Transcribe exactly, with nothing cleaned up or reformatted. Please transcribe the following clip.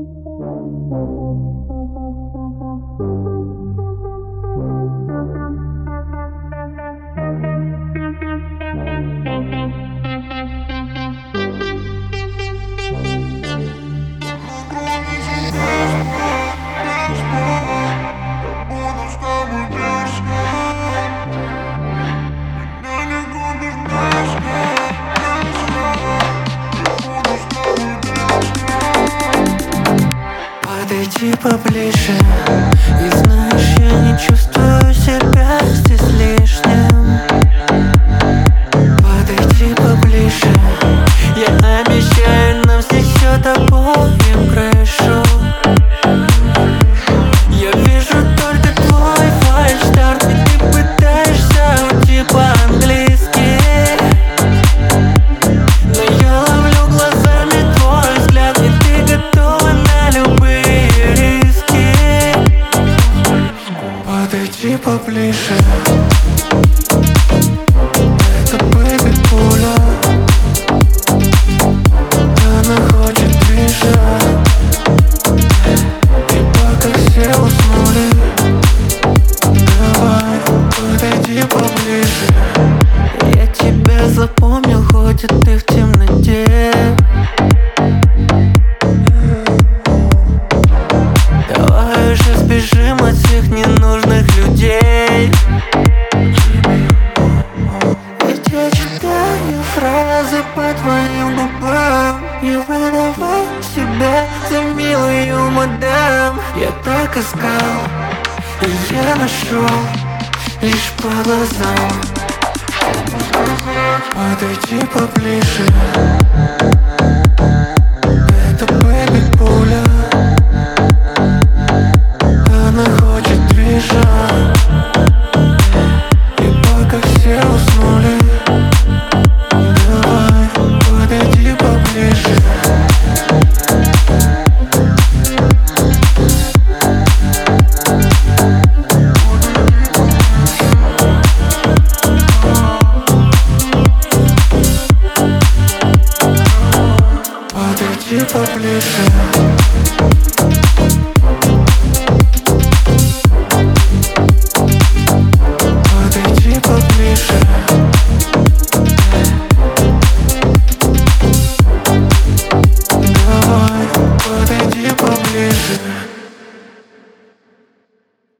Подойди поближе, и знаешь, я не чувствую себя здесь лишним. Подойди поближе, я обещаю, нам снесет обоим крышу. Я вижу только твой фальшстарт, и ты пытаешься уйти по-английски. Но я ловлю глазами твой взгляд, и ты готова на любые риски. Подойди поближе, это бэйби пуля. Она хочет движа, и пока все уснули, давай, подойди поближе. Я тебя запомнил, хоть и ты в темноте. Давай уже сбежим от всех ненужных людей. Ведь я читаю фразы по твоим губам, не выдавай себя за милую мадам. Я так искал, и я нашел лишь по глазам. Подойди поближе.